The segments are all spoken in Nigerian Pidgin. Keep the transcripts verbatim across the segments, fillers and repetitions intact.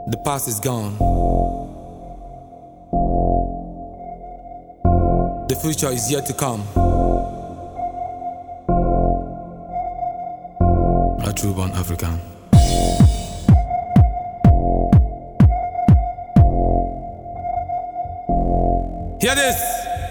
The past is gone. The future is yet to come. A true born African. Hear this!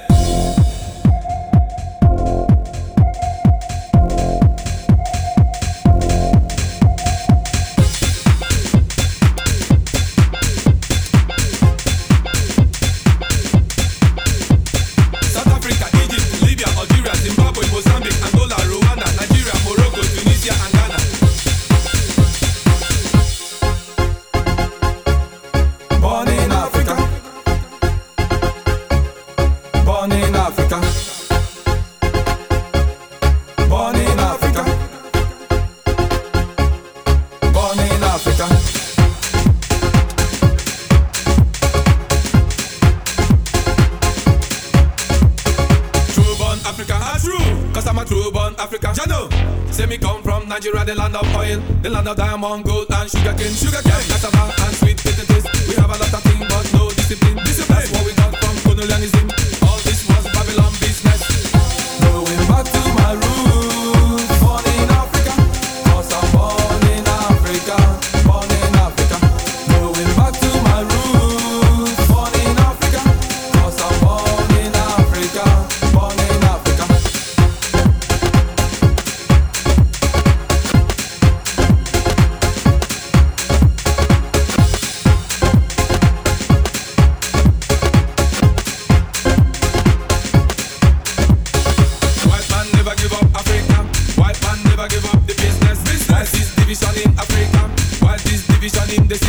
Nigeria, the land of oil, the land of diamond, gold and sugarcane, sugarcane, cassava and sweet potatoes. We have a lot of things, but no discipline. Discipline. That's what we got from colonialism. All this was Babylon business. Going back to my roots, born in Africa, 'cause I'm born in Africa, born in Africa. Going back to my roots, born in Africa, 'cause I'm born in Africa, born in Africa. Give up the business, business. Why this division in Africa? Why this division in the